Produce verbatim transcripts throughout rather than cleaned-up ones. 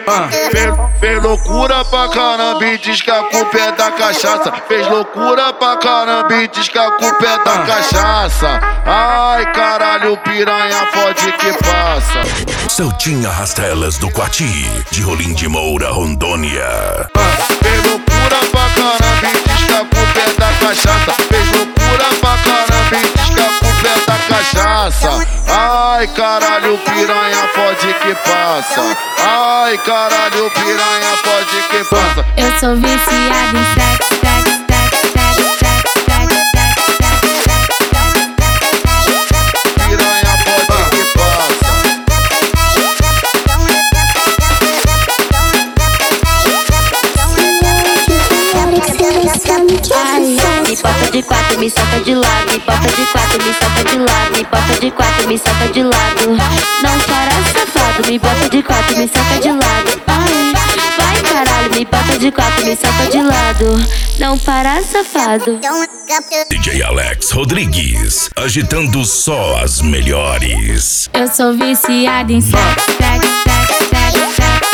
Ah, fez, fez loucura pra caramba e diz que a culpa é da cachaça. Fez loucura pra caramba e diz que a culpa é da cachaça. Ai, caralho, piranha fode que passa. Celtinha Rastelas do Quati, de Rolim de Moura, Rondônia. Ah, fez loucura pra caramba e diz que a culpa é da cachaça. Fez loucura pra caramba e diz que a culpa é da cachaça. Ai, caralho, piranha fode que passa. Ai, caralho, piranha fode que passa. Eu sou viciada em sexo, sexo, sexo, sexo, sexo, sexo. Piranha fode que passa. Me bota de quatro, me solta de lado. Me bota de quatro, me solta de lado. Me bota de quatro, me solta de lado. Não para, safado. Me bota de quatro, me solta de lado. Ai, vai caralho. Me bota de quatro, me solta de lado. Não para, safado. D J Alex Rodrigues, agitando só as melhores. Eu sou viciada em sexo, sexo, sexo, sexo, sexo.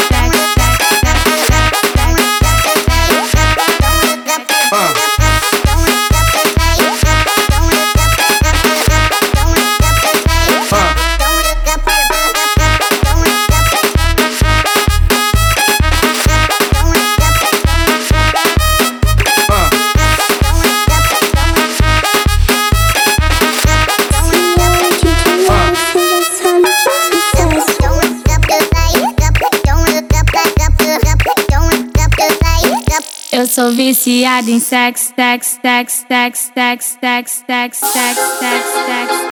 Eu sou viciada em sexo, sexo, sexo, sexo, sexo, sexo, sexo, sexo, sexo, sexo.